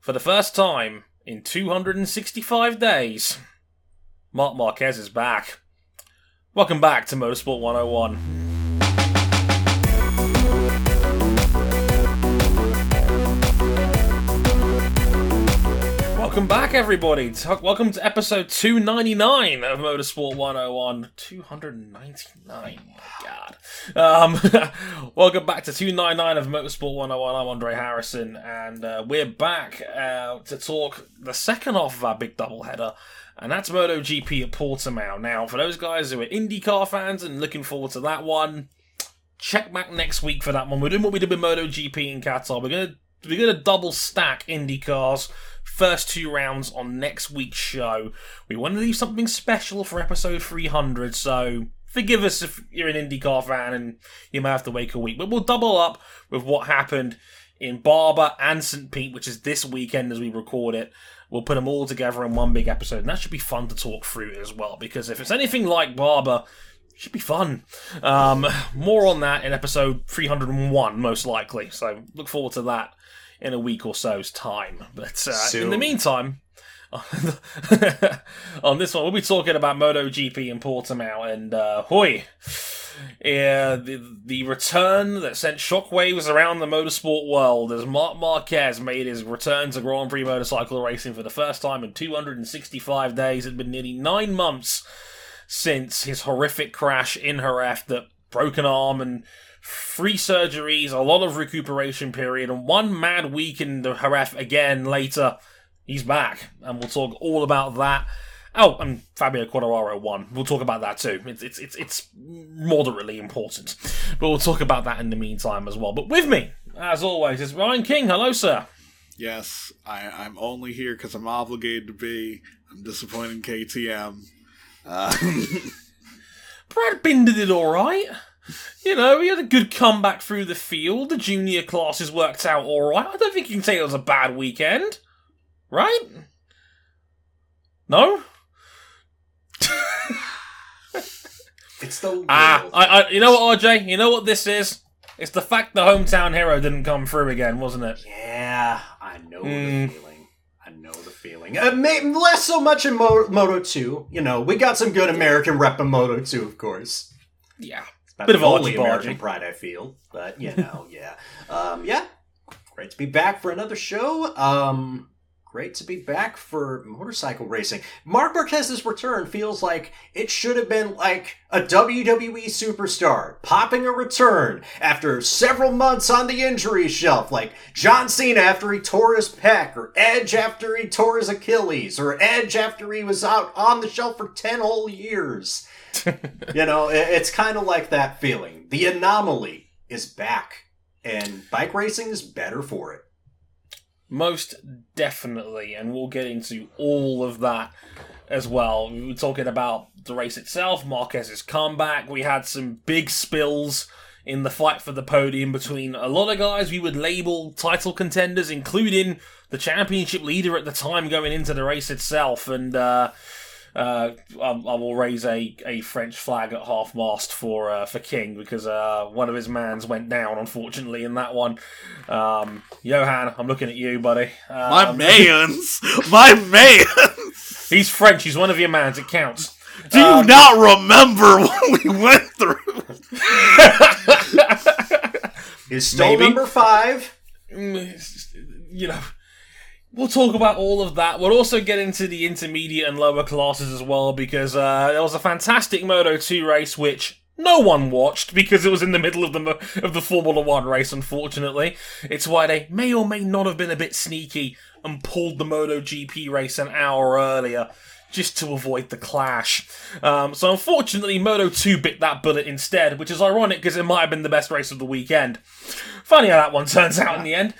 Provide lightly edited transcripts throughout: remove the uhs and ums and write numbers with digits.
For the first time in 265 days, Marc Marquez is back. Welcome back to Motorsport 101. Welcome back, everybody. Welcome to episode 299 of Motorsport 101. 299, my God. Welcome back to 299 of Motorsport 101. I'm Andre Harrison, and we're back to talk the second half of our big doubleheader, and that's MotoGP at Portimao. Now, for those guys who are IndyCar fans and looking forward to that one, check back next week for that one. We're doing what we did with MotoGP in Qatar. We're gonna double stack IndyCars. First two rounds on next week's show. We want to leave something special for episode 300, so forgive us if you're an IndyCar fan and you may have to wait a week. But we'll double up with what happened in Barber and St. Pete, which is this weekend as we record it. We'll put them all together in one big episode, and that should be fun to talk through as well, because if it's anything like Barber, it should be fun. More on that in episode 301, most likely, so look forward to that in a week or so's time. But in the meantime, on this one, we'll be talking about MotoGP in Portimao, and the return that sent shockwaves around the motorsport world as Marc Marquez made his return to Grand Prix motorcycle racing for the first time in 265 days. It had been nearly 9 months since his horrific crash in Jerez, that broken arm and 3 surgeries, a lot of recuperation period, and 1 mad week in the Jerez again later. He's back, and we'll talk all about that. Oh, and Fabio Quartararo won. We'll talk about that too. It's moderately important, but we'll talk about that in the meantime as well. But with me, as always, is Ryan King. Hello, sir. Yes, I'm only here because I'm obligated to be. I'm disappointed in KTM. Brad Binder did all right. You know, he had a good comeback through the field. The junior classes worked out all right. I don't think you can say it was a bad weekend, right? No. It's the you know what, RJ? You know what this is? It's the fact the hometown hero didn't come through again, wasn't it? Yeah, I know the feeling. I know the feeling. Less so much in Moto 2. You know, we got some good American rep in Moto 2, of course. Yeah. Bit of only American pride, I feel, but you know, yeah, great to be back for another show. Great to be back for motorcycle racing. Marc Marquez's return feels like it should have been like a WWE superstar popping a return after several months on the injury shelf, like John Cena after he tore his pec, or Edge after he tore his Achilles, or Edge after he was out on the shelf for 10 whole years. You know, it's kind of like that feeling. The anomaly is back, and bike racing is better for it. Most definitely, and we'll get into all of that as well. We were talking about the race itself, Marquez's comeback. We had some big spills in the fight for the podium between a lot of guys we would label title contenders, including the championship leader at the time going into the race itself, and I will raise a French flag at half-mast for King, because one of his mans went down, unfortunately, in that one. Johan, I'm looking at you, buddy. My mans! My mans! He's French, he's one of your mans, it counts. Do you not remember what we went through? Is still number 5. You know, we'll talk about all of that. We'll also get into the intermediate and lower classes as well, because there was a fantastic Moto 2 race which no one watched because it was in the middle of the Formula 1 race, unfortunately. It's why they may or may not have been a bit sneaky and pulled the MotoGP race an hour earlier, just to avoid the clash. So unfortunately, Moto 2 bit that bullet instead, which is ironic because it might have been the best race of the weekend. Funny how that one turns out in the end.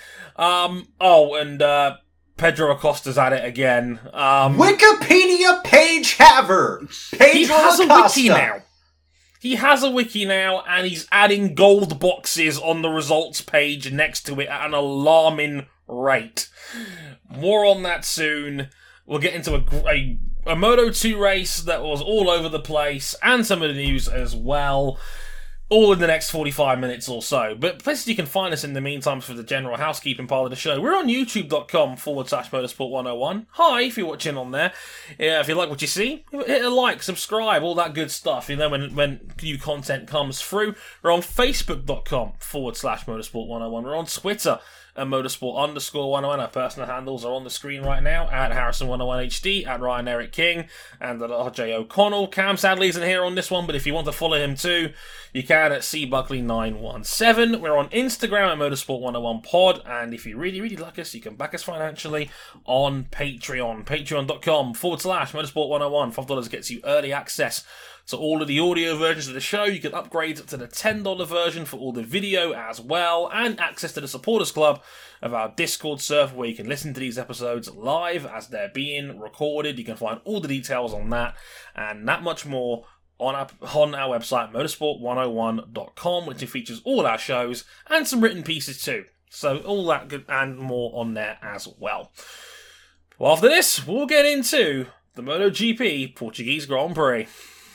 Pedro Acosta's at it again. Wikipedia page haver! Pedro Acosta! A wiki now. He has a wiki now, and he's adding gold boxes on the results page next to it at an alarming rate. More on that soon. We'll get into a Moto 2 race that was all over the place, and some of the news as well. all in the next 45 minutes or so. But places you can find us in the meantime for the general housekeeping part of the show. We're on youtube.com/motorsport101. Hi, if you're watching on there. Yeah, if you like what you see, hit a like, subscribe, all that good stuff. You know, when new content comes through. We're on facebook.com/motorsport101. We're on Twitter at motorsport_101. Our personal handles are on the screen right now, at Harrison101HD, at Ryan Eric King, and at RJ O'Connell. Cam sadly isn't here on this one, but if you want to follow him too, you can at cbuckley917. We're on Instagram at motorsport101pod, and if you really, really like us, you can back us financially on Patreon. Patreon.com/motorsport101. $5 gets you early access to all of the audio versions of the show. You can upgrade to the $10 version for all the video as well, and access to the supporters club of our Discord server where you can listen to these episodes live as they're being recorded. You can find all the details on that and that much more on our website, motorsport101.com, which features all our shows and some written pieces too. So all that good and more on there as well. Well, after this, we'll get into the MotoGP Portuguese Grand Prix.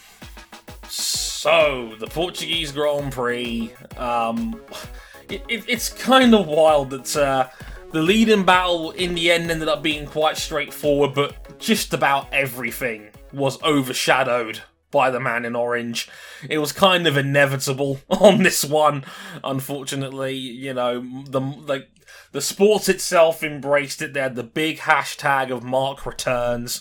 So, the Portuguese Grand Prix, it's kind of wild that the lead-in battle in the end ended up being quite straightforward, but just about everything was overshadowed by the man in orange. It was kind of inevitable on this one, unfortunately. You know, the sport itself embraced it. They had the big hashtag of Mark returns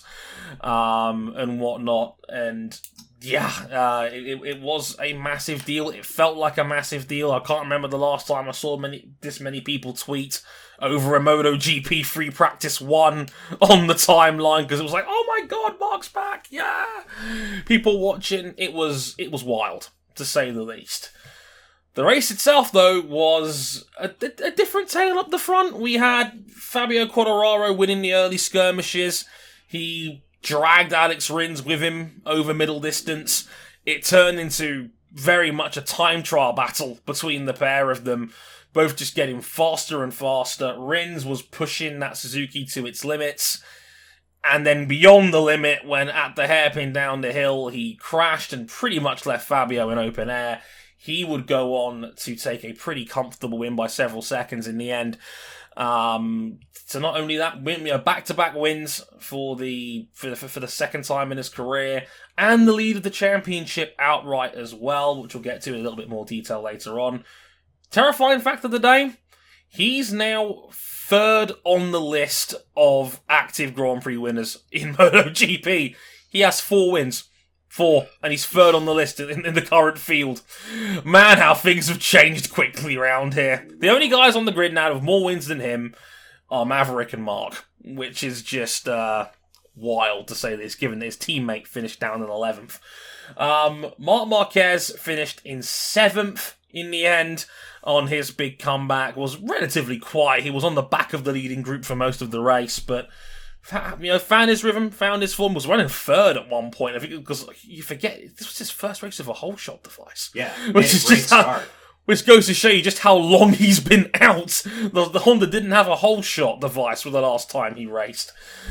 and whatnot, and yeah, it was a massive deal. It felt like a massive deal. I can't remember the last time I saw this many people tweet over a MotoGP free practice 1 on the timeline, because it was like, oh my god, Mark's back, yeah! People watching, it was wild, to say the least. The race itself, though, was a different tale up the front. We had Fabio Quartararo winning the early skirmishes. He dragged Alex Rins with him over middle distance. It turned into very much a time trial battle between the pair of them, both just getting faster and faster. Rins was pushing that Suzuki to its limits, and then beyond the limit, when at the hairpin down the hill, he crashed and pretty much left Fabio in open air. He would go on to take a pretty comfortable win by several seconds in the end. So not only that, back-to-back wins for the second time in his career, and the lead of the championship outright as well, which we'll get to in a little bit more detail later on. Terrifying fact of the day, he's now third on the list of active Grand Prix winners in MotoGP. He has 4 wins. 4, and he's third on the list in the current field. Man, how things have changed quickly around here. The only guys on the grid now with more wins than him are Maverick and Mark, which is just wild to say this, given that his teammate finished down in 11th. Marc Marquez finished in 7th in the end on his big comeback. Was relatively quiet. He was on the back of the leading group for most of the race, but found his rhythm, found his form, was running third at one point. I think because you forget this was his first race with a whole shot device. Yeah, which is just which goes to show you just how long he's been out. The Honda didn't have a whole shot device for the last time he raced.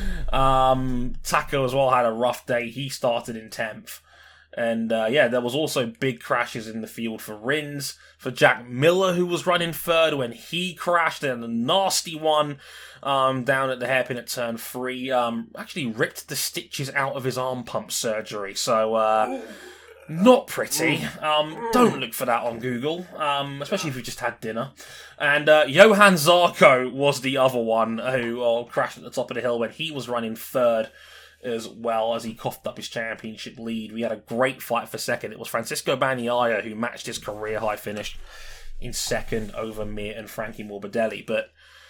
Taco as well had a rough day. He started in 10th. And there was also big crashes in the field for Rins, for Jack Miller, who was running third when he crashed, and a nasty one down at the hairpin at turn 3. Actually ripped the stitches out of his arm pump surgery, so not pretty. Don't look for that on Google, especially if you've just had dinner. And Johan Zarco was the other one who crashed at the top of the hill when he was running third, as well as he coughed up his championship lead. We had a great fight for second. It was Francisco Bagnaia who matched his career high finish in second over Mir and Frankie Morbidelli. But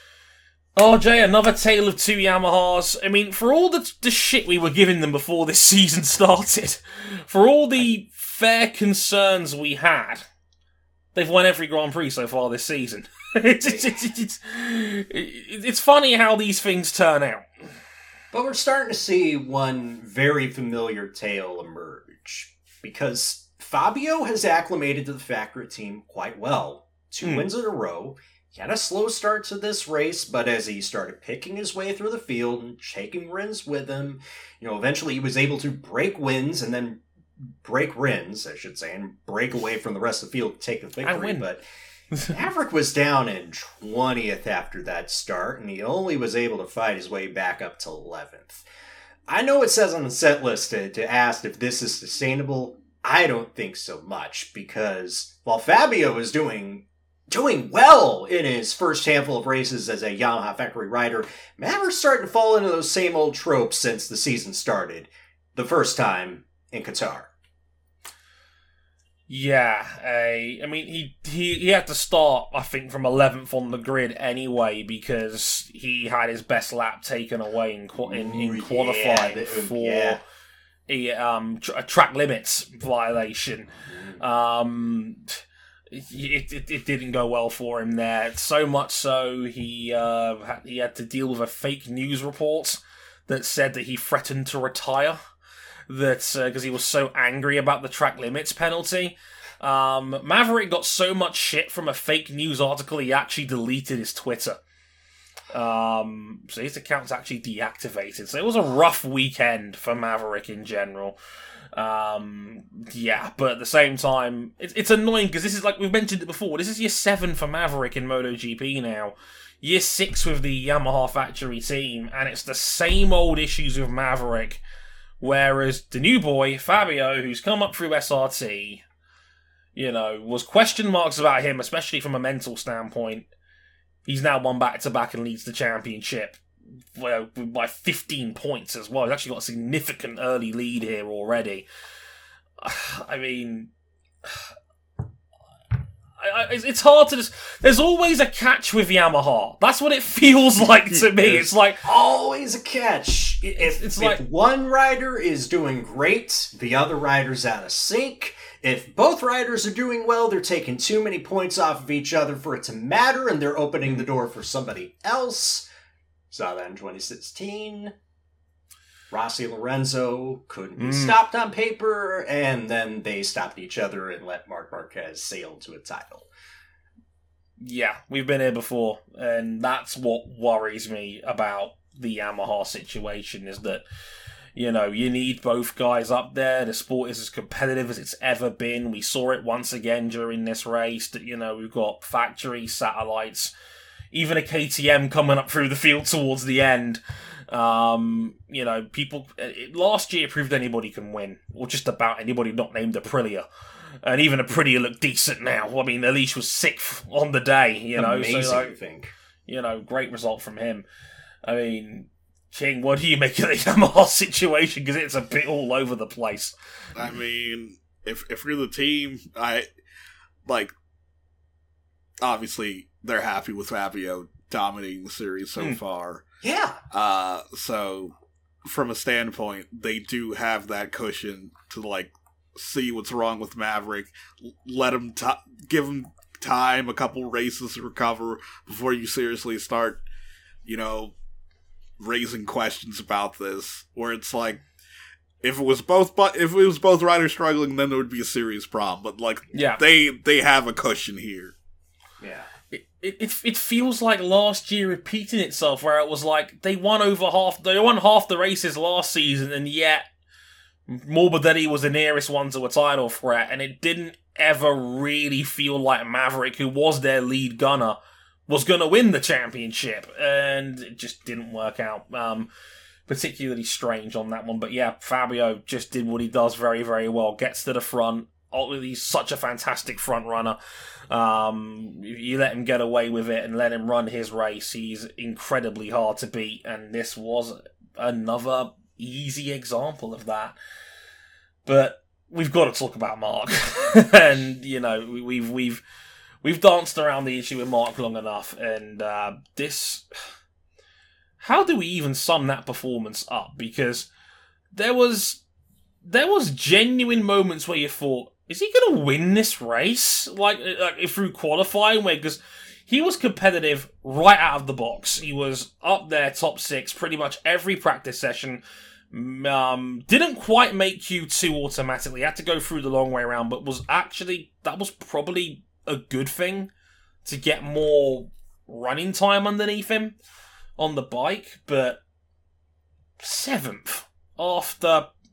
RJ, another tale of 2 Yamahas. I mean, for all the shit we were giving them before this season started, for all the fair concerns we had, they've won every Grand Prix so far this season. It's funny how these things turn out. But we're starting to see one very familiar tale emerge, because Fabio has acclimated to the factory team quite well. 2 wins in a row. He had a slow start to this race, but as he started picking his way through the field and taking Rins with him, eventually he was able to break wins and then break Rins, I should say, and break away from the rest of the field to take the victory. win. But Maverick was down in 20th after that start, and he only was able to fight his way back up to 11th. I know it says on the set list to ask if this is sustainable. I don't think so much, because while Fabio is doing well in his first handful of races as a Yamaha factory rider, Maverick's starting to fall into those same old tropes since the season started, the first time in Qatar. Yeah, I mean, he had to start, I think, from 11th on the grid anyway, because he had his best lap taken away in qualifying for a track limits violation. It didn't go well for him there. So much so, he had to deal with a fake news report that said that he threatened to retire. That because he was so angry about the track limits penalty. Maverick got so much shit from a fake news article he actually deleted his Twitter. So his account's actually deactivated. So it was a rough weekend for Maverick in general. Yeah, but at the same time, it's annoying because this is, like we've mentioned it before, this is year 7 for Maverick in MotoGP now. Year 6 with the Yamaha factory team, and it's the same old issues with Maverick. Whereas the new boy, Fabio, who's come up through SRT, was question marks about him, especially from a mental standpoint. He's now won back-to-back and leads the championship by 15 points as well. He's actually got a significant early lead here already. I mean, it's hard to just... There's always a catch with Yamaha. That's what it feels like to me. It's like... Always a catch. If one rider is doing great, the other rider's out of sync. If both riders are doing well, they're taking too many points off of each other for it to matter, and they're opening the door for somebody else. Saw that in 2016. Rossi Lorenzo couldn't be stopped on paper, and then they stopped each other and let Marc Marquez sail to a title. Yeah, we've been here before, and that's what worries me about the Yamaha situation, is that, you need both guys up there. The sport is as competitive as it's ever been. We saw it once again during this race, that, we've got factory satellites, even a KTM coming up through the field towards the end. People last year proved anybody can win, or just about anybody not named Aprilia, and even Aprilia looked decent now. I mean, Aleix was 6th on the day. Amazing, so, I think. Great result from him. I mean, King, what do you make of the Yamaha situation? Because it's a bit all over the place. I mean, if you're the team, obviously they're happy with Fabio dominating the series so far. Yeah. So from a standpoint, they do have that cushion to see what's wrong with Maverick. Let him give him time, a couple races to recover before you seriously start, raising questions about this. Where it's like, if it was both riders struggling, then there would be a serious problem. But they have a cushion here. Yeah. It feels like last year repeating itself, where it was like they won half the races last season, and yet Morbidelli was the nearest one to a title threat, and it didn't ever really feel like Maverick, who was their lead gunner, was going to win the championship, and it just didn't work out. Particularly strange on that one, but yeah, Fabio just did what he does very, very well. Gets to the front. He's such a fantastic front runner. You let him get away with it and let him run his race, he's incredibly hard to beat, and this was another easy example of that. But we've got to talk about Marc, and we've danced around the issue with Marc long enough, and this. How do we even sum that performance up? Because there was genuine moments where you thought, is he going to win this race? Like through qualifying, because he was competitive right out of the box. He was up there, top 6, pretty much every practice session. Didn't quite make Q2 automatically. Had to go through the long way around, but that was probably a good thing to get more running time underneath him on the bike. But 7th after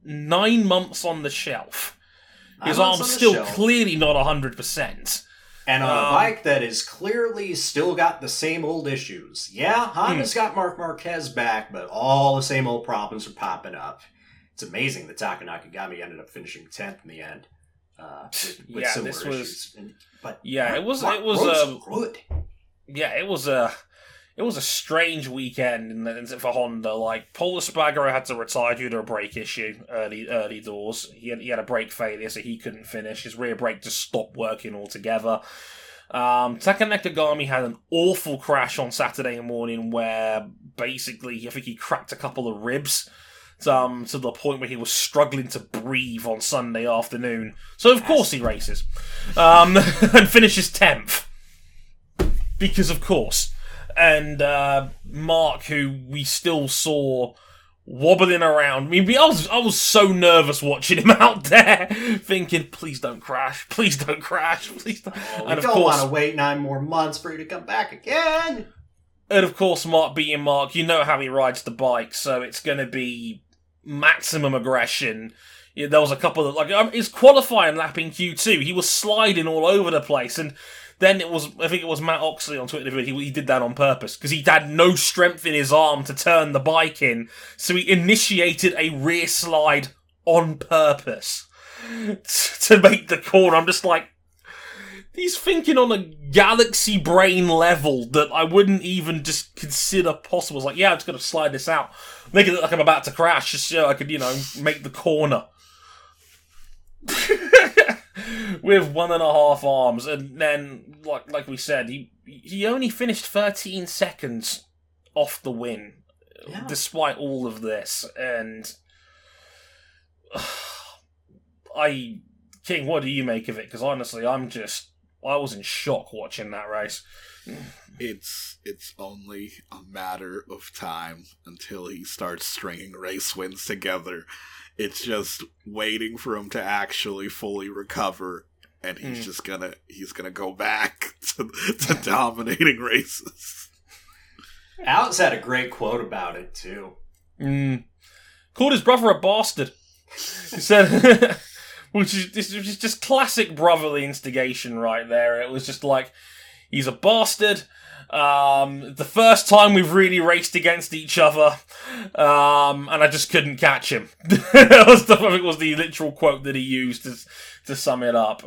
9 months on the shelf. His 9 months arm's on the still shelf. clearly not 100%. And on a bike that is clearly still got the same old issues. Yeah, Honda's got Marc Marquez back, but all the same old problems are popping up. It's amazing that Taka Nakagami ended up finishing 10th in the end. With similar issues. It was good. Yeah, it was a strange weekend for Honda. Like, Pol Espargaro had to retire due to a brake issue early doors. He had a brake failure, so he couldn't finish. His rear brake just stopped working altogether. Taka Nakagami had an awful crash on Saturday morning where basically I think he cracked a couple of ribs to the point where he was struggling to breathe on Sunday afternoon. So of course he races and finishes 10th. Because of course. And Mark, who we still saw wobbling around. I mean, I was so nervous watching him out there, thinking, please don't crash, please don't crash, please don't. Oh, and we don't want to wait 9 more months for you to come back again. And of course, Mark being Mark, you know how he rides the bike, so it's going to be maximum aggression. Yeah, there was a couple of, his qualifying lap in Q2, he was sliding all over the place, and then I think it was Matt Oxley on Twitter, he did that on purpose, because he had no strength in his arm to turn the bike in, so he initiated a rear slide on purpose to make the corner. I'm just like, he's thinking on a galaxy brain level that I wouldn't even just consider possible. It's like, yeah, I'm just going to slide this out, make it look like I'm about to crash, just so I could, make the corner. With 1.5 arms, and then, like we said, he only finished 13 seconds off the win, despite all of this, and King, what do you make of it? Because honestly, I was in shock watching that race. It's only a matter of time until he starts stringing race wins together. It's just waiting for him to actually fully recover, and he's gonna go back to dominating races. Alex had a great quote about it too. Called his brother a bastard. He said, which is just classic brotherly instigation right there. It was just like, he's a bastard. The first time we've really raced against each other, and I just couldn't catch him. I think it was the literal quote that he used to sum it up.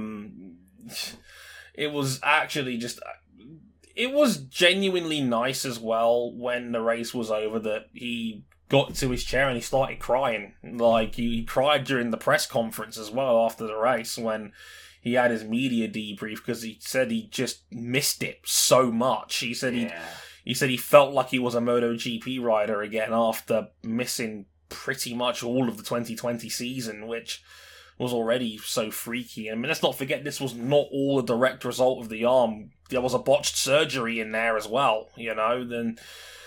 It was actually it was genuinely nice as well when the race was over that he got to his chair and he started crying. Like, he cried during the press conference as well after the race when he had his media debrief, because he said he just missed it so much. He said he felt like he was a MotoGP rider again after missing pretty much all of the 2020 season, which was already so freaky. I mean, let's not forget, this was not all a direct result of the arm. There was a botched surgery in there as well, Then,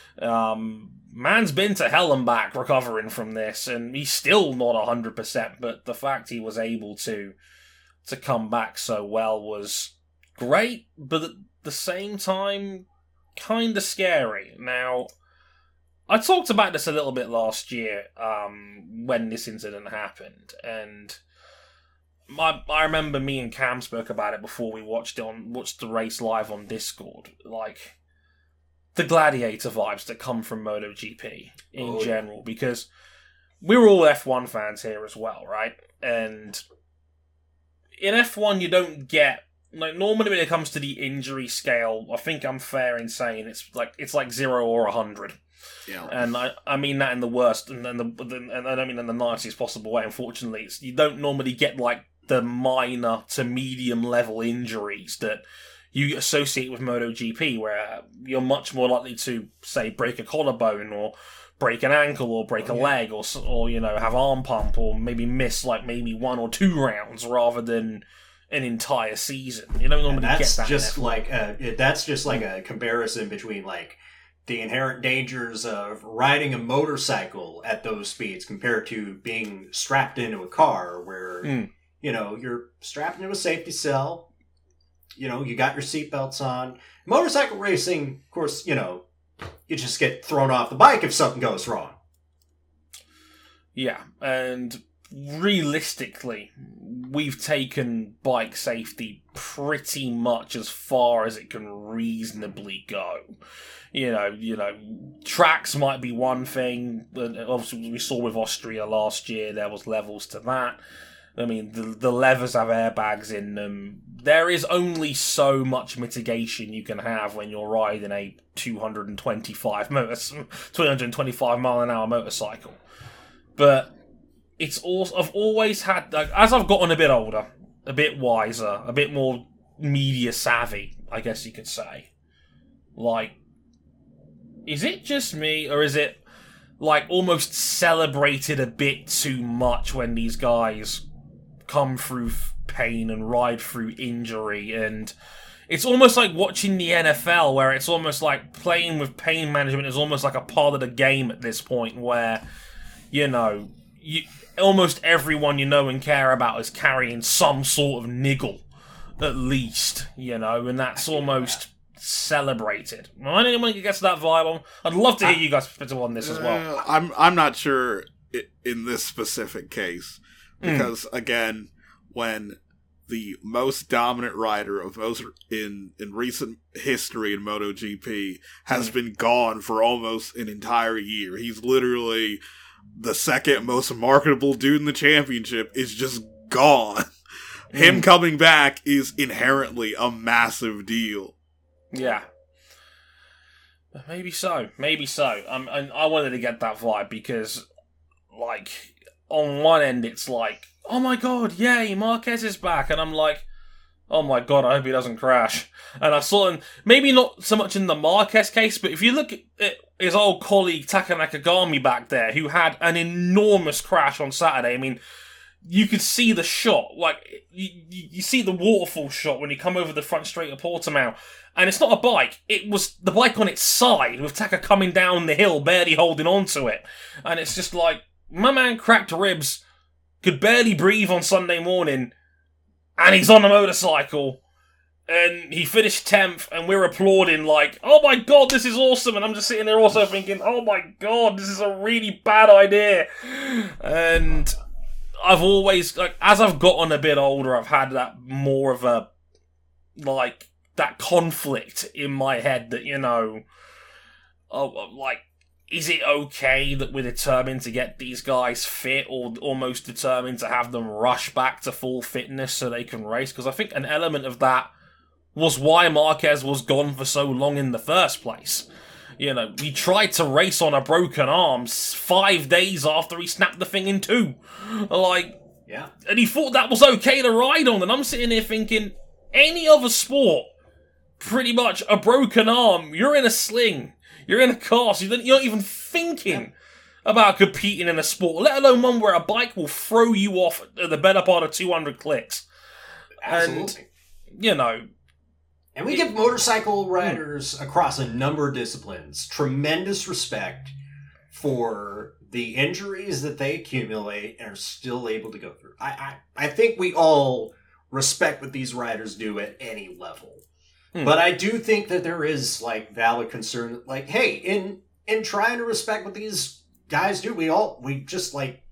man's been to hell and back recovering from this, and he's still not 100%, but the fact he was able to come back so well was great, but at the same time, kind of scary. Now, I talked about this a little bit last year when this incident happened, and I remember me and Cam spoke about it before we watched the race live on Discord. Like, the gladiator vibes that come from MotoGP in general, because we're all F1 fans here as well, right? And in F1, you don't get, normally when it comes to the injury scale, I think I'm fair in saying it's like 0 or 100. Yeah. And I mean that in the worst, and I don't mean in the nicest possible way. Unfortunately, you don't normally get like the minor to medium level injuries that you associate with MotoGP, where you're much more likely to, say, break a collarbone or break an ankle or break a leg or have arm pump or maybe miss maybe 1 or 2 rounds rather than an entire season. You don't normally get that. That's just like a comparison between the inherent dangers of riding a motorcycle at those speeds compared to being strapped into a car where you're strapped into a safety cell. You got your seatbelts on. Motorcycle racing, of course, you just get thrown off the bike if something goes wrong. Yeah, and realistically, we've taken bike safety pretty much as far as it can reasonably go. You know, tracks might be one thing. Obviously, we saw with Austria last year, there was levels to that. I mean, the levers have airbags in them. There is only so much mitigation you can have when you're riding a 225 mile an hour motorcycle. But it's also, I've always had, like, as I've gotten a bit older, a bit wiser, a bit more media savvy, I guess you could say. Like, is it just me, or is it like almost celebrated a bit too much when these guys come through pain and ride through injury? And it's almost like watching the NFL, where it's almost like playing with pain management is almost like a part of the game at this point, where, you know, almost everyone you know and care about is carrying some sort of niggle, at least, you know, and that's almost celebrated. I don't want to get to that vibe. I'd love to hear you guys' perspective on this as well. I'm not sure in this specific case, because again, when the most dominant rider of most in recent history in MotoGP has been gone for almost an entire year, he's literally the second most marketable dude in the championship, is just gone. Him coming back is inherently a massive deal. Yeah. Maybe so. I wanted to get that vibe because, like, on one end it's like, oh my god, yay, Marquez is back, and I'm like, oh my god, I hope he doesn't crash. And I saw him, maybe not so much in the Marquez case, but if you look at his old colleague Taka Nakagami back there, who had an enormous crash on Saturday, I mean, you could see the shot, like, you see the waterfall shot when you come over the front straight of Portimao, and it's not a bike, it was the bike on its side, with Taka coming down the hill, barely holding on to it. And it's just like, my man cracked ribs, could barely breathe on Sunday morning, and he's on a motorcycle, and he finished 10th, and we're applauding like, oh my god, this is awesome, and I'm just sitting there also thinking, oh my god, this is a really bad idea. And I've always, like, as I've gotten a bit older, I've had that more of a, like, that conflict in my head that, you know, like, is it okay that we're determined to get these guys fit, or almost determined to have them rush back to full fitness so they can race? Because I think an element of that was why Marquez was gone for so long in the first place. You know, he tried to race on a broken arm 5 days after he snapped the thing in two. Like, yeah. And he thought that was okay to ride on, and I'm sitting here thinking, any other sport, pretty much a broken arm, you're in a sling, you're in a cast, you're not even thinking about competing in a sport, let alone one where a bike will throw you off at the better part of 200 clicks. Absolutely. And, you know, and we give motorcycle riders across a number of disciplines tremendous respect for the injuries that they accumulate and are still able to go through. I think we all respect what these riders do at any level. But I do think that there is, like, valid concern that, like, hey, in trying to respect what these guys do, we just, like...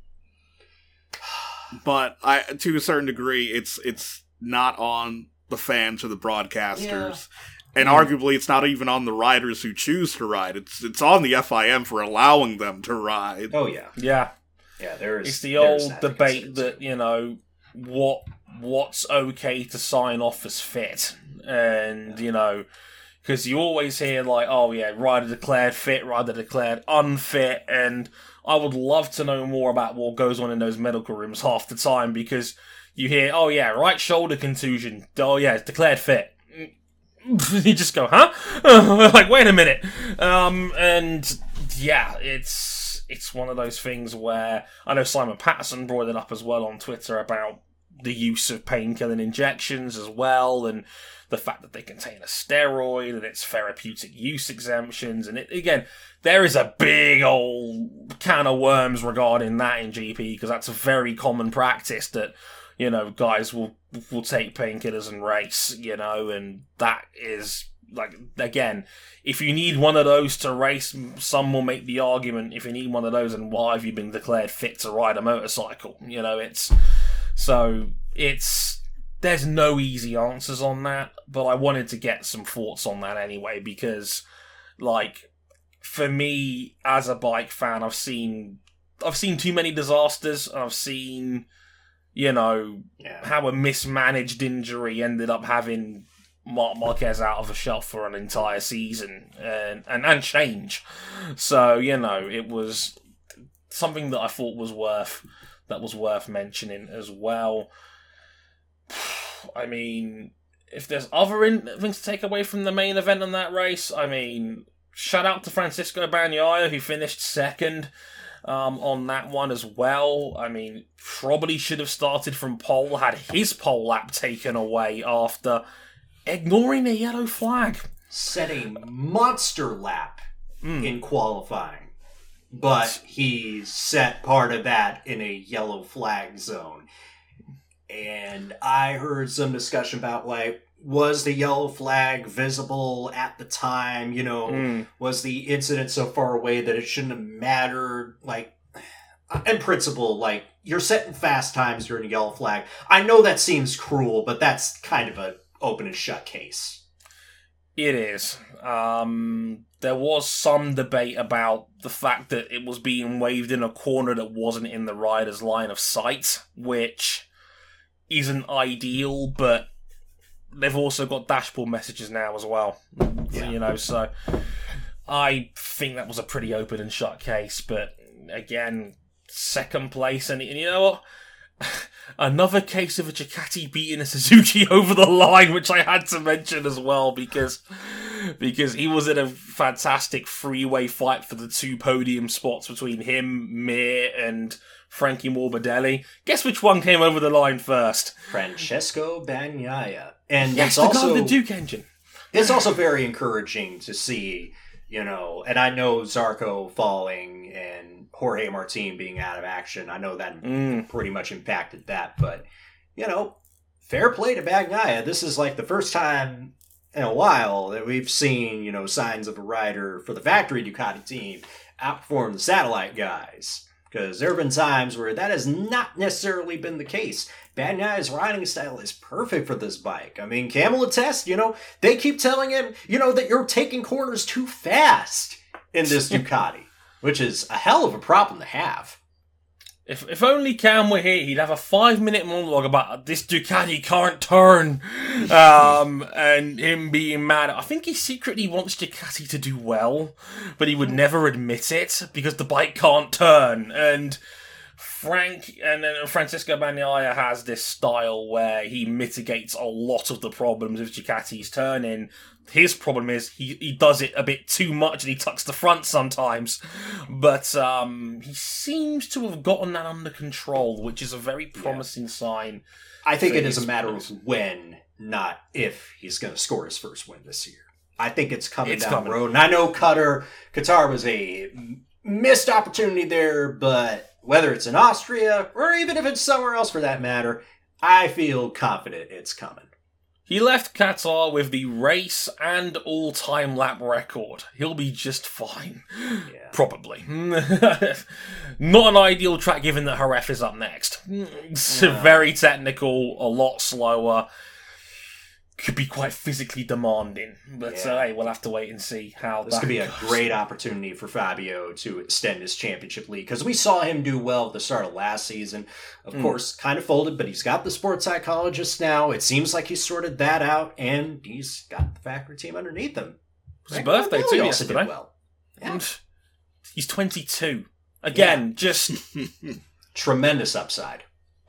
But to a certain degree, it's not on the fans or the broadcasters. Yeah. And arguably, it's not even on the riders who choose to ride. It's on the FIM for allowing them to ride. Oh, yeah. Yeah. Yeah, there is. It's the old debate that, you know, what's okay to sign off as fit. And, you know, because you always hear, like, oh, yeah, rider declared fit, rider declared unfit. And I would love to know more about what goes on in those medical rooms half the time, because you hear, oh, yeah, right shoulder contusion. Oh, yeah, it's declared fit. You just go, huh? Like, wait a minute. And, yeah, it's one of those things where I know Simon Patterson brought it up as well on Twitter about the use of painkilling injections as well, and the fact that they contain a steroid and its therapeutic use exemptions. And again, there is a big old can of worms regarding that in GP, because that's a very common practice that, you know, guys will take painkillers and race, you know, and that is like, again, if you need one of those to race, some will make the argument, if you need one of those, and why have you been declared fit to ride a motorcycle? You know, there's no easy answers on that, but I wanted to get some thoughts on that anyway, because, like, for me, as a bike fan, I've seen too many disasters, and I've seen, you know, how a mismanaged injury ended up having Marc Marquez out of a shelf for an entire season, and change. So, you know, it was something that I thought was worth mentioning as well. I mean, if there's other things to take away from the main event in that race, I mean, shout out to Francisco Bagnaia, who finished second on that one as well. I mean, probably should have started from pole, had his pole lap taken away after ignoring a yellow flag. Set a monster lap in qualifying, but he set part of that in a yellow flag zone. And I heard some discussion about, like, was the yellow flag visible at the time? You know, was the incident so far away that it shouldn't have mattered? Like, in principle, like, you're setting fast times during a yellow flag. I know that seems cruel, but that's kind of an open and shut case. It is. There was some debate about the fact that it was being waved in a corner that wasn't in the rider's line of sight, which isn't ideal, but they've also got dashboard messages now as well. Yeah. You know, so I think that was a pretty open and shut case, but again, second place, and you know what? Another case of a Ducati beating a Suzuki over the line, which I had to mention as well, because he was in a fantastic freeway fight for the 2 podium spots between him, Mir, and Frankie Morbidelli. Guess which one came over the line first? Francesco Bagnaia. And yes, it's also the Duke engine. It's also very encouraging to see, you know, and I know Zarco falling and Jorge Martin being out of action. I know that pretty much impacted that, but, you know, fair play to Bagnaia. This is like the first time in a while that we've seen, you know, signs of a rider for the factory Ducati team outperform the satellite guys. Because there have been times where that has not necessarily been the case. Bagnaia's riding style is perfect for this bike. I mean, Camel attests, you know, they keep telling him, you know, that you're taking corners too fast in this Ducati, which is a hell of a problem to have. If only Cam were here, he'd have a 5-minute monologue about this Ducati can't turn, and him being mad. I think he secretly wants Ducati to do well, but he would never admit it because the bike can't turn. And Francisco Bagnaia has this style where he mitigates a lot of the problems of Ducati's turning. His problem is he does it a bit too much and he tucks the front sometimes. But he seems to have gotten that under control, which is a very promising sign. I think it is a matter of when, not if, he's going to score his first win this year. I think it's coming down the road. And I know Qatar was a missed opportunity there, but whether it's in Austria or even if it's somewhere else for that matter, I feel confident it's coming. He left Qatar with the race and all-time lap record. He'll be just fine. Yeah. Probably. Not an ideal track given that Jerez is up next. It's very technical, a lot slower. Could be quite physically demanding. But hey, we'll have to wait and see how this could be a great opportunity for Fabio to extend his championship lead. Because we saw him do well at the start of last season. Of course, kind of folded, but he's got the sports psychologist now. It seems like he's sorted that out, and he's got the factory team underneath him. His birthday too yesterday. Well. Yeah. And he's 22. Again, just tremendous upside.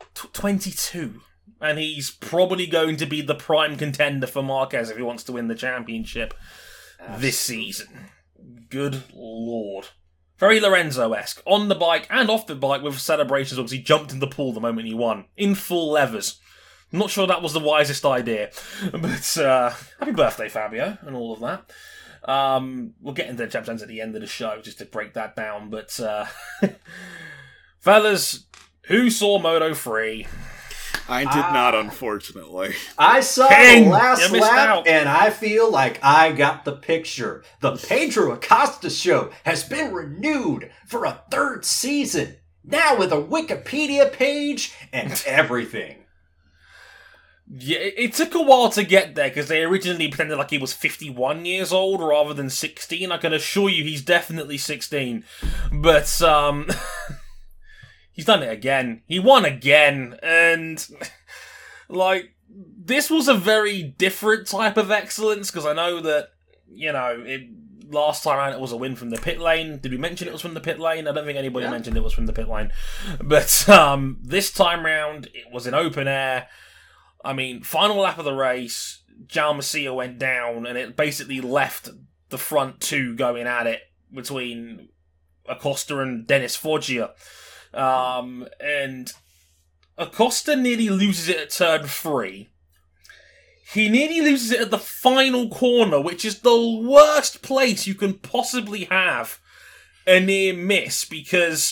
22. And he's probably going to be the prime contender for Marquez if he wants to win the championship this season. Good lord. Very Lorenzo-esque. On the bike and off the bike with celebrations. Obviously, he jumped in the pool the moment he won. In full leathers. I'm not sure that was the wisest idea. But happy birthday, Fabio, and all of that. We'll get into the champions at the end of the show just to break that down. But, fellas, who saw Moto 3? I did not, unfortunately. I saw King, the last you missed lap, out. and I feel like I got the picture. The Pedro Acosta show has been renewed for a 3rd season, now with a Wikipedia page and everything. Yeah, it took a while to get there because they originally pretended like he was 51 years old rather than 16. I can assure you he's definitely 16. But, he's done it again. He won again. And, like, this was a very different type of excellence because I know that, last time around it was a win from the pit lane. Did we mention it was from the pit lane? I don't think anybody mentioned it was from the pit lane. But, this time round, it was in open air. I mean, final lap of the race, Jaume Masia went down, and it basically left the front two going at it between Acosta and Dennis Foggia. And Acosta nearly loses it at turn 3. He nearly loses it at the final corner, which is the worst place you can possibly have a near miss, because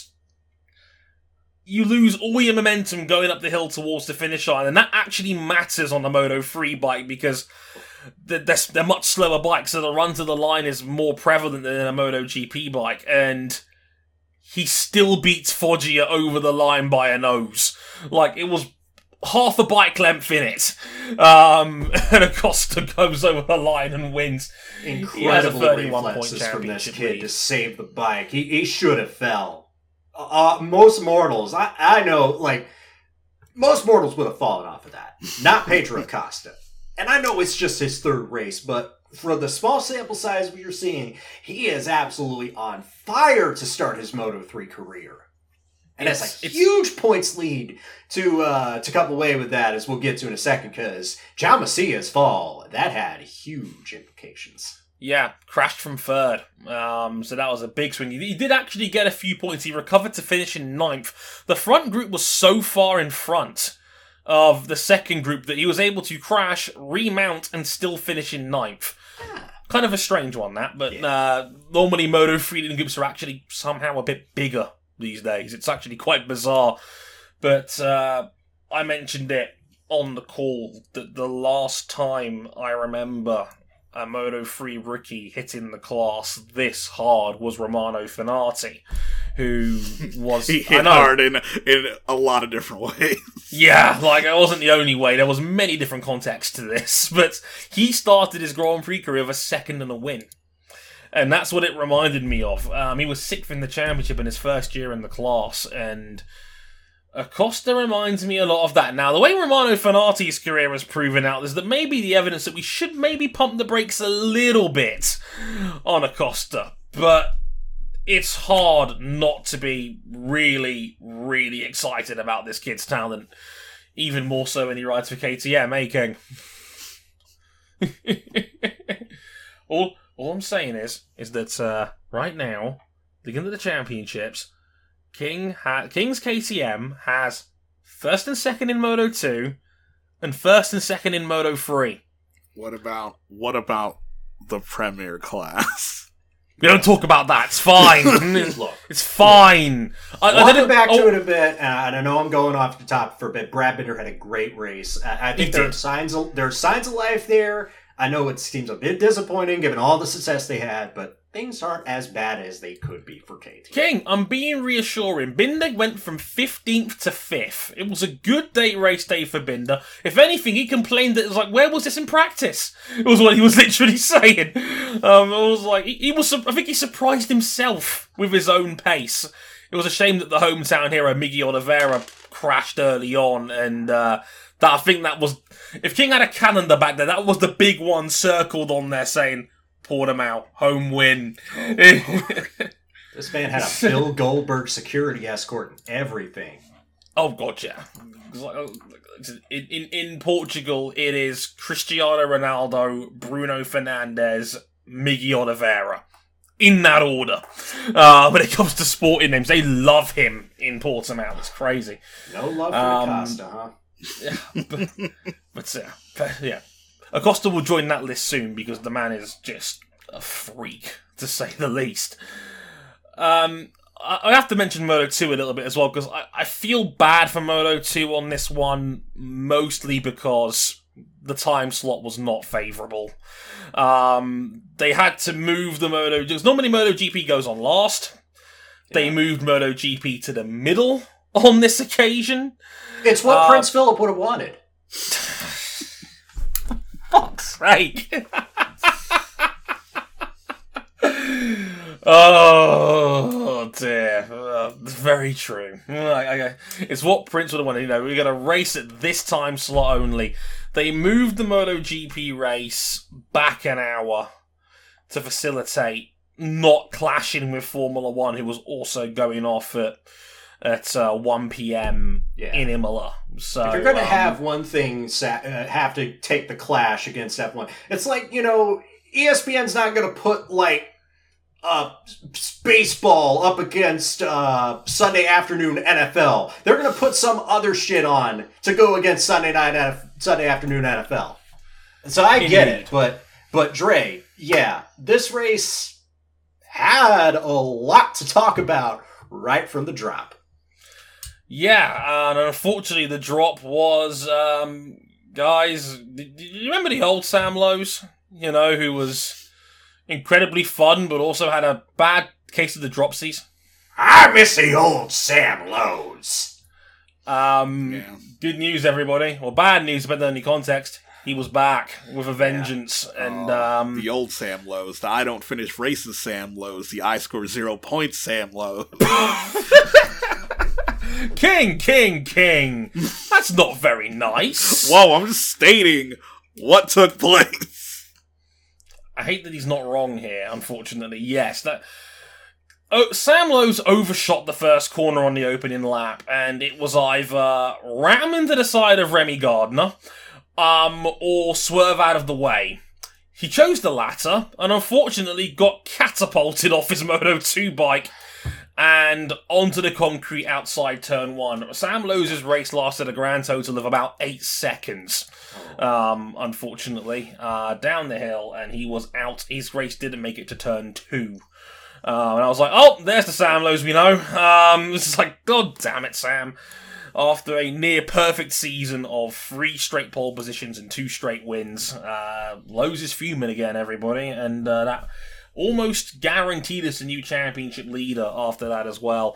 you lose all your momentum going up the hill towards the finish line, and that actually matters on the Moto 3 bike because they're much slower bikes, so the run to the line is more prevalent than a Moto GP bike, and he still beats Foggia over the line by a nose. Like, it was half a bike length in it. And Acosta goes over the line and wins. Incredible reflexes from this kid to save the bike. He should have fell. Most mortals, I know, like, most mortals would have fallen off of that. Not Pedro Acosta. And I know it's just his 3rd race, but for the small sample size we are seeing, he is absolutely on fire to start his Moto3 career. And it's a huge points lead to come away with that, as we'll get to in a second, because Jaume Masia's fall, that had huge implications. Yeah, crashed from 3rd. So that was a big swing. He did actually get a few points. He recovered to finish in 9th. The front group was so far in front of the second group that he was able to crash, remount, and still finish in 9th. Kind of a strange one, that. But normally Moto 3 leading groups are actually somehow a bit bigger these days. It's actually quite bizarre. But I mentioned it on the call that the last time I remember a Moto 3 rookie hitting the class this hard was Romano Fenati, who was... he hit hard in a lot of different ways. Yeah, like, it wasn't the only way. There was many different contexts to this, but he started his Grand Prix career with a 2nd and a win. And that's what it reminded me of. He was 6th in the championship in his first year in the class, and Acosta reminds me a lot of that. Now, the way Romano Fenati's career has proven out is that maybe the evidence that we should maybe pump the brakes a little bit on Acosta, but it's hard not to be really, really excited about this kid's talent. Even more so when he rides for KTM, eh, King? All I'm saying is that right now, beginning of the championships, King's KTM has 1st and 2nd in Moto 2 and 1st and 2nd in Moto 3. What about the Premier class? We don't talk about that. It's fine. Look, it's fine. I'll get back to it a bit, and I know I'm going off the top for a bit. Brad Binder had a great race. I think there are signs of life there. I know it seems a bit disappointing given all the success they had, but things aren't as bad as they could be for KTM. King, I'm being reassuring. Binder went from 15th to 5th. It was a good race day for Binder. If anything, he complained that it was like, where was this in practice? It was what he was literally saying. It was like, I think he surprised himself with his own pace. It was a shame that the hometown hero, Miggy Oliveira, crashed early on, and I think that was, if King had a calendar back there, that was the big one circled on there saying, Portimao, home win. This man had a Bill Goldberg security escort and everything. Oh, God, yeah. In Portugal, it is Cristiano Ronaldo, Bruno Fernandes, Miggy Oliveira. In that order. When it comes to sporting names, they love him in Portimao. It's crazy. No love for Acosta, huh? Yeah. Acosta will join that list soon because the man is just a freak, to say the least. I I have to mention Moto 2 a little bit as well, because I feel bad for Moto 2 on this one, mostly because the time slot was not favourable. They had to move the Moto... Because normally MotoGP goes on last. They moved MotoGP to the middle on this occasion. It's what Prince Philip would have wanted. Fuck's sake. Oh dear, very true. It's what Prince would have wanted. We're going to race at this time slot only. They moved the MotoGP race back an hour to facilitate not clashing with Formula One, who was also going off at 1 p.m. in Imola. So if you're going to have one thing have to take the clash against F1, it's like, ESPN's not going to put baseball up against Sunday afternoon NFL. They're going to put some other shit on to go against Sunday afternoon NFL. So I get it, but Dre, this race had a lot to talk about right from the drop. Yeah, and unfortunately the drop was, guys, do you remember the old Sam Lowes? Who was incredibly fun, but also had a bad case of the dropsies? I miss the old Sam Lowes. Good news, everybody. Or bad news, depending on the context. He was back with a vengeance, and the old Sam Lowes, the I don't finish races Sam Lowes, the I score 0 points Sam Lowes. King. That's not very nice. Whoa, I'm just stating what took place. I hate that he's not wrong here, unfortunately. Yes, Sam Lowes overshot the first corner on the opening lap, and it was either ram into the side of Remy Gardner, or swerve out of the way. He chose the latter, and unfortunately got catapulted off his Moto 2 bike and onto the concrete outside turn 1. Sam Lowes' race lasted a grand total of about 8 seconds, unfortunately, down the hill, and he was out. His race didn't make it to turn 2. And I was like, oh, there's the Sam Lowes we know. This is like, God damn it, Sam. After a near-perfect season of 3 straight pole positions and 2 straight wins, Lowes is fuming again, everybody, and that almost guaranteed us a new championship leader after that as well.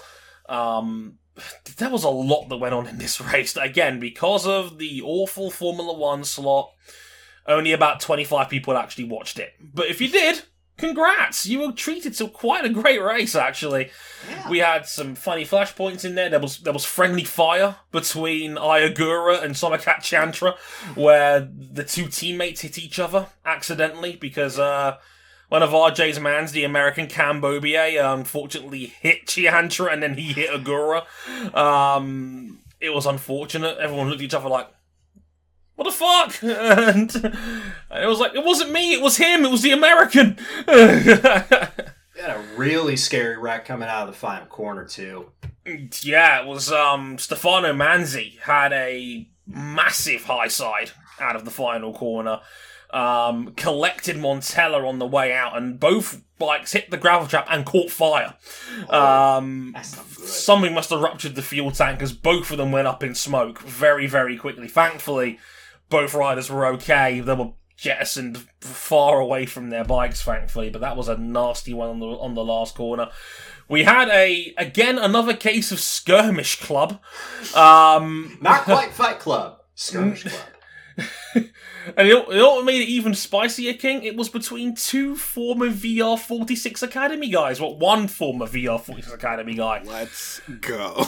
There was a lot that went on in this race. Again, because of the awful Formula One slot, only about 25 people actually watched it. But if you did, congrats! You were treated to quite a great race, actually. Yeah. We had some funny flashpoints in there. There was friendly fire between Ayagura and Somakat Chantra, where the 2 teammates hit each other accidentally because one of RJ's mans, the American Cam Beaubier, unfortunately hit Chiantra and then he hit Agura. It was unfortunate. Everyone looked at each other like, what the fuck? And it was like, it wasn't me, it was him, it was the American. Had a really scary wreck coming out of the final corner, too. Yeah, it was Stefano Manzi had a massive high side out of the final corner. Collected Montella on the way out, and both bikes hit the gravel trap and caught fire. That's not good. Something must have ruptured the fuel tank, because both of them went up in smoke very, very quickly. Thankfully, both riders were okay. They were jettisoned far away from their bikes, thankfully, but that was a nasty one on the last corner. We had another case of Skirmish Club. Not quite Fight Club. Skirmish Club. And it made it even spicier, King. It was between 2 former VR46 Academy guys. Well, 1 former VR46 Academy guy. Let's go.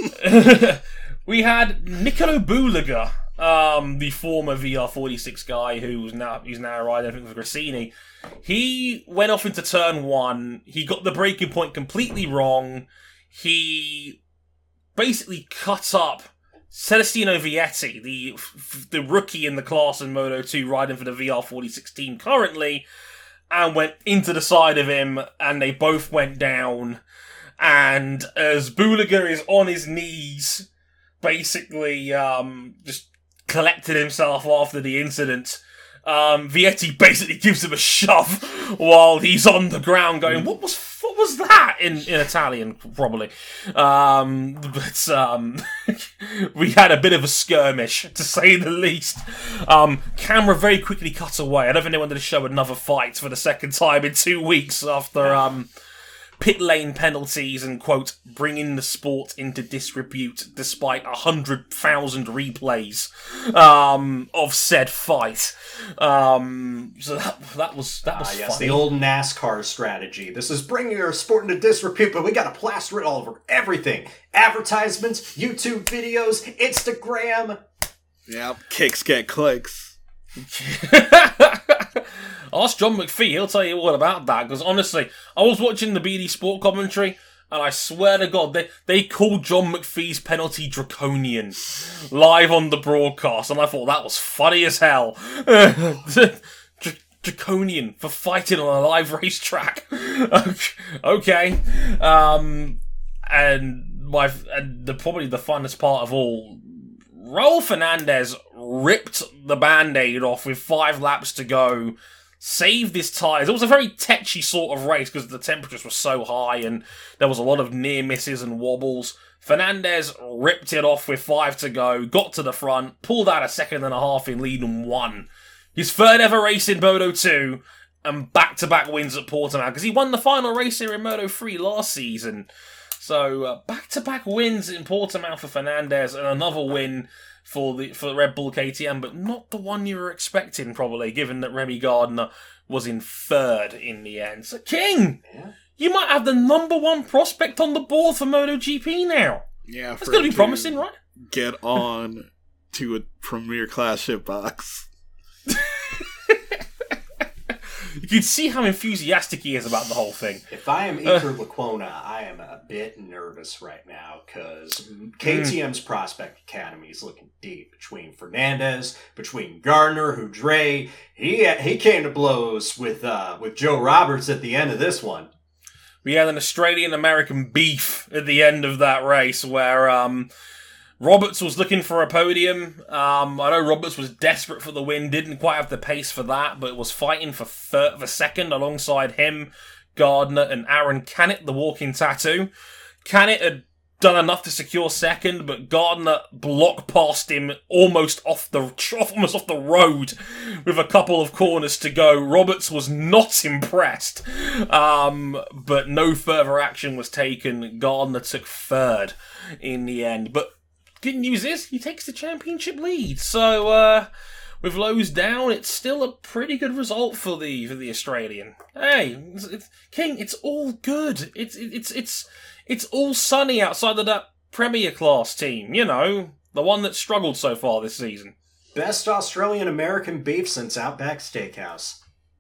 We had Nicolo Bulega, the former VR46 guy who's now riding, I think, with Grassini. He went off into turn 1. He got the braking point completely wrong. He basically cut up Celestino Vietti, the rookie in the class in Moto 2, riding for the VR46 team currently, and went into the side of him, and they both went down. And as Bulega is on his knees, basically just collected himself after the incident, Vietti basically gives him a shove while he's on the ground going, what was that? In Italian, probably. But we had a bit of a skirmish, to say the least. Camera very quickly cut away. I don't think they wanted to show another fight for the second time in 2 weeks after pit lane penalties and, quote, bringing the sport into disrepute despite 100,000 replays of said fight. So that was yes, funny. the old NASCAR strategy. This is bringing our sport into disrepute, but we gotta plaster it all over everything. Advertisements, YouTube videos, Instagram. Yep, kicks get clicks. Ask John McPhee, he'll tell you all about that, because honestly, I was watching the BD Sport commentary, and I swear to God, they called John McPhee's penalty draconian live on the broadcast, and I thought that was funny as hell. Draconian for fighting on a live racetrack. Okay. Probably the funnest part of all, Raul Fernandez ripped the Band-Aid off with 5 laps to go, saved his tyres. It was a very tetchy sort of race because the temperatures were so high and there was a lot of near misses and wobbles. Fernandez ripped it off with 5 to go, got to the front, pulled out a second and a half in lead and won. His third ever race in Moto 2 and back-to-back wins at Portimao because he won the final race here in Moto 3 last season. So back-to-back wins in Portimao for Fernandez and another win for Red Bull KTM, but not the one you were expecting, probably, given that Remy Gardner was in third in the end. So, King, you might have the number 1 prospect on the board for MotoGP now. Yeah, that's going to be promising, right? Get on to a premier class shitbox. You can see how enthusiastic he is about the whole thing. If I am Iker Lecuona, I am a bit nervous right now because KTM's Prospect Academy is looking deep between Fernandez, between Gardner, who Dre, he came to blows with Joe Roberts at the end of this one. We had an Australian-American beef at the end of that race where Roberts was looking for a podium. I know Roberts was desperate for the win, didn't quite have the pace for that, but was fighting for second alongside him, Gardner, and Aaron Canet, the walking tattoo. Canet had done enough to secure second, but Gardner blocked past him almost off the road with a couple of corners to go. Roberts was not impressed, but no further action was taken. Gardner took third in the end, but good news is he takes the championship lead. So with lows down, it's still a pretty good result for the Australian. Hey, King, it's all good. It's all sunny outside of that Premier Class team. You know, the one that's struggled so far this season. Best Australian-American beef since Outback Steakhouse.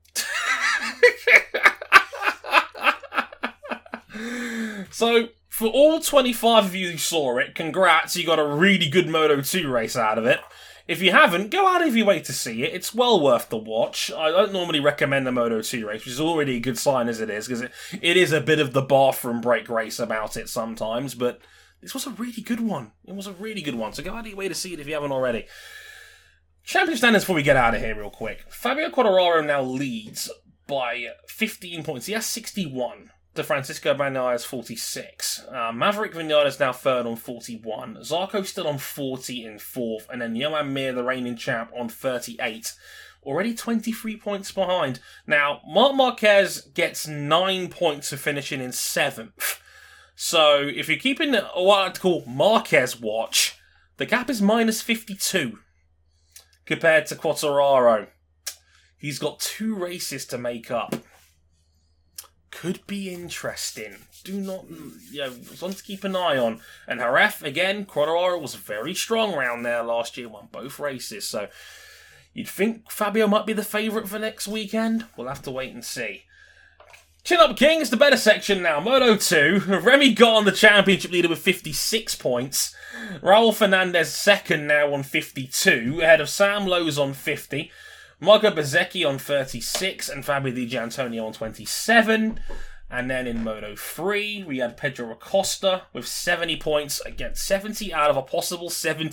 So, for all 25 of you who saw it, congrats, you got a really good Moto 2 race out of it. If you haven't, go out of your way to see it. It's well worth the watch. I don't normally recommend the Moto 2 race, which is already a good sign as it is, because it is a bit of the bathroom break race about it sometimes, but this was a really good one. It was a really good one, so go out of your way to see it if you haven't already. Champion standings before we get out of here real quick. Fabio Quartararo now leads by 15 points. He has 61. To Francisco Bagnaia 46. Maverick Vinales now third on 41. Zarco still on 40 in fourth. And then Johan Mir, the reigning champ, on 38. Already 23 points behind. Now, Marc Marquez gets 9 points for finishing in 7th. So, if you're keeping what I like to call Marquez watch, the gap is minus 52 compared to Quartararo. He's got 2 races to make up. Could be interesting. Do not, one to keep an eye on. And Jerez, again, Quartararo was very strong around there last year, won both races. So you'd think Fabio might be the favourite for next weekend. We'll have to wait and see. Chin Up King is the better section now. Moto 2. Remy got on the championship leader with 56 points. Raul Fernandez second now on 52, ahead of Sam Lowes on 50. Marco Bezzecchi on 36 and Fabio Di Giannantonio on 27. And then in Moto 3, we had Pedro Acosta with 70 points. Again, 70 out of a possible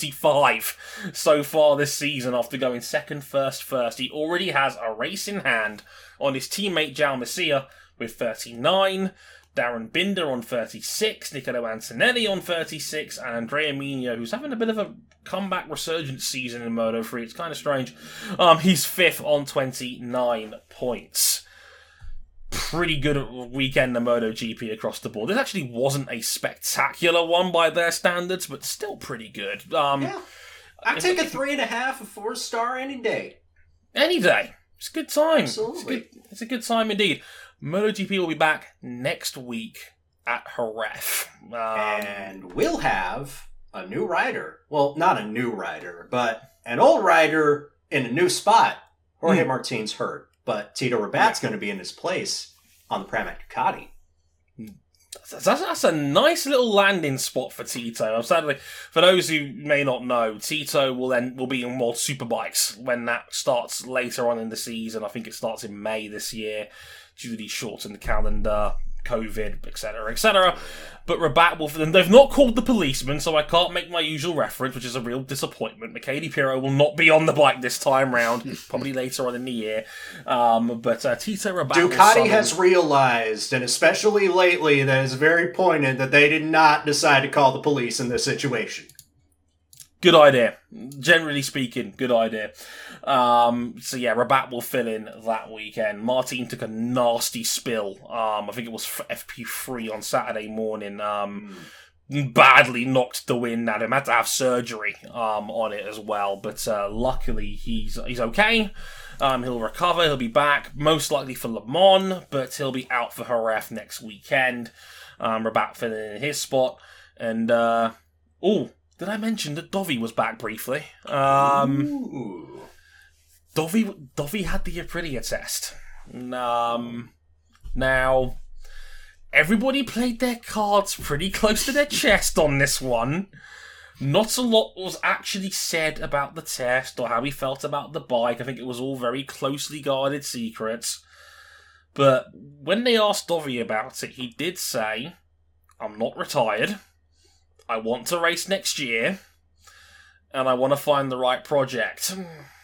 75 so far this season after going second, first. He already has a race in hand on his teammate João Messia with 39. Darren Binder on 36, Niccolo Antonelli on 36, and Andrea Mino, who's having a bit of a comeback resurgence season in Moto 3. It's kind of strange. He's 5th on 29 points. Pretty good weekend in MotoGP across the board. This actually wasn't a spectacular one by their standards, but still pretty good. Yeah. I'd take a 3.5, a 4-star any day. Any day. It's a good time. Absolutely. It's a good time indeed. MotoGP will be back next week at Jerez. And we'll have a new rider. Well, not a new rider, but an old rider in a new spot. Jorge Martin's hurt, but Tito Rabat's going to be in his place on the Pramac Ducati. That's a nice little landing spot for Tito. Sadly, for those who may not know, Tito will be in World Superbikes when that starts later on in the season. I think it starts in May this year, due to the shortened calendar, COVID, etc., etc. But Rabat will... They've not called the policeman, so I can't make my usual reference, which is a real disappointment. Michele Pirro will not be on the bike this time round, probably later on in the year. But Tito Rabat... Ducati has realized, and especially lately, that it's very poignant that they did not decide to call the police in this situation. Good idea. Generally speaking, good idea. So yeah, Rabat will fill in that weekend. Martin took a nasty spill. I think it was FP3 on Saturday morning. Badly knocked the wind at him. Had to have surgery on it as well. But luckily, he's okay. He'll recover. He'll be back, most likely for Le Mans, but he'll be out for Jerez next weekend. Rabat filling in his spot. And, did I mention that Dovi was back briefly? Dovi had the Aprilia test. Now, everybody played their cards pretty close to their chest on this one. Not a lot was actually said about the test or how he felt about the bike. I think it was all very closely guarded secrets. But when they asked Dovi about it, he did say, "I'm not retired. I want to race next year, and I want to find the right project."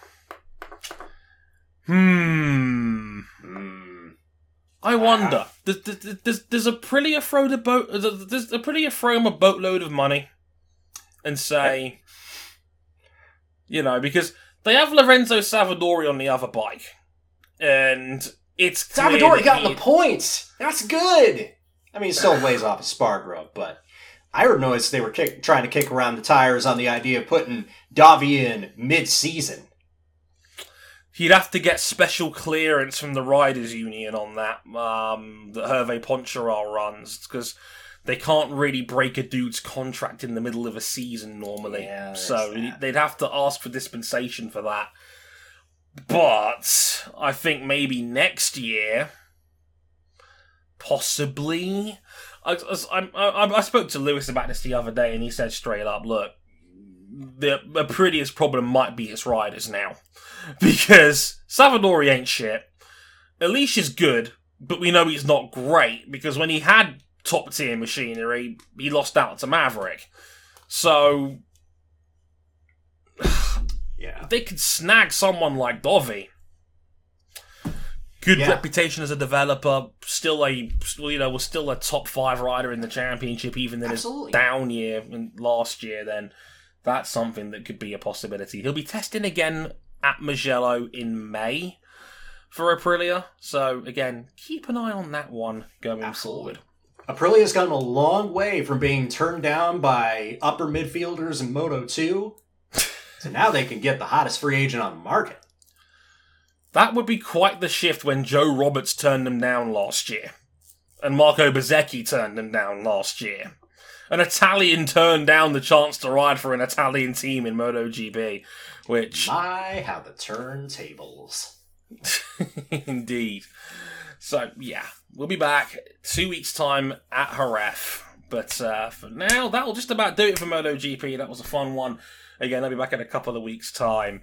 I wonder. Does Aprilia throw the boat? Does Aprilia throw him a boatload of money and say, because they have Lorenzo Savadori on the other bike, and it's Savadori got the points. That's good. I mean, he still lays off Espargaro, but I heard noise they were trying to kick around the tires on the idea of putting Dovi in mid-season. He'd have to get special clearance from the Riders' Union on that Hervé Poncharal runs, because they can't really break a dude's contract in the middle of a season normally. Yeah, so they'd have to ask for dispensation for that. But I think maybe next year, possibly. I spoke to Lewis about this the other day, and he said straight up, look, the prettiest problem might be its riders now. Because Savadori ain't shit. Alicia's good, but we know he's not great, because when he had top-tier machinery, he lost out to Maverick. So, yeah, they could snag someone like Dovi. Good reputation as a developer, was still a top 5 rider in the championship, even in his down year last year. Then that's something that could be a possibility. He'll be testing again at Mugello in May for Aprilia. So again, keep an eye on that one going forward. Aprilia's gotten a long way from being turned down by upper midfielders in Moto 2, so now they can get the hottest free agent on the market. That would be quite the shift when Joe Roberts turned them down last year. And Marco Bezzecchi turned them down last year. An Italian turned down the chance to ride for an Italian team in MotoGP, which... My, how the turntables. Indeed. So, yeah, we'll be back 2 weeks' time at Jerez. But for now, that'll just about do it for MotoGP. That was a fun one. Again, I'll be back in a couple of weeks' time.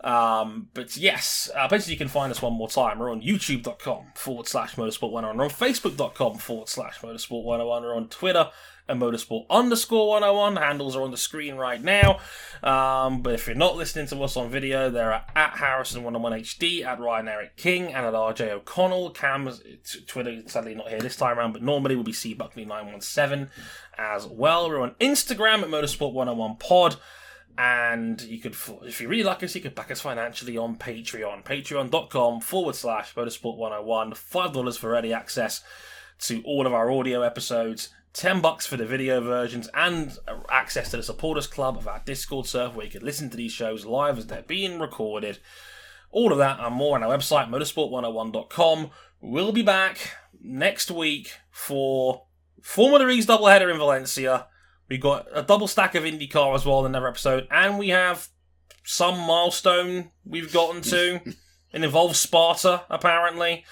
But yes, basically you can find us one more time. We're on youtube.com/motorsport101. We're on facebook.com/motorsport101. We're on Twitter and motorsport_101. Handles are on the screen right now. But if you're not listening to us on video, they're at Harrison101HD, at Ryan Eric King, and at RJ O'Connell. Cam's Twitter, sadly not here this time around, but normally will be CBuckley917 as well. We're on Instagram at motorsport101pod. And you could, if you really like us, you could back us financially on Patreon. Patreon.com/motorsport101. $5 for early access to all of our audio episodes. $10 for the video versions and access to the supporters club of our Discord server where you can listen to these shows live as they're being recorded. All of that and more on our website, motorsport101.com. We'll be back next week for Formula E's doubleheader in Valencia. We've got a double stack of IndyCar as well in another episode, and we have some milestone we've gotten to. It involves Sparta, apparently.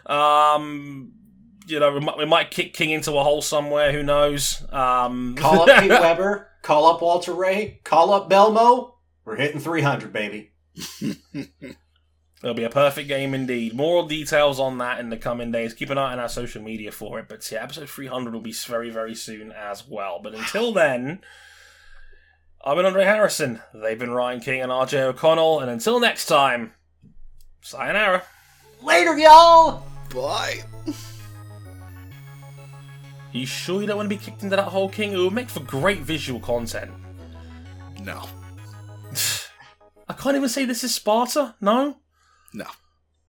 We might kick King into a hole somewhere, who knows. Call up Pete Weber, call up Walter Ray, call up Belmo. We're hitting 300, baby. It'll be a perfect game indeed. More details on that in the coming days. Keep an eye on our social media for it. But yeah, episode 300 will be very, very soon as well. But until then, I've been Andre Harrison. They've been Ryan King and RJ O'Connell. And until next time, sayonara. Later, y'all! Bye. You sure you don't want to be kicked into that hole, King? It would make for great visual content. No. I can't even say this is Sparta. No? No.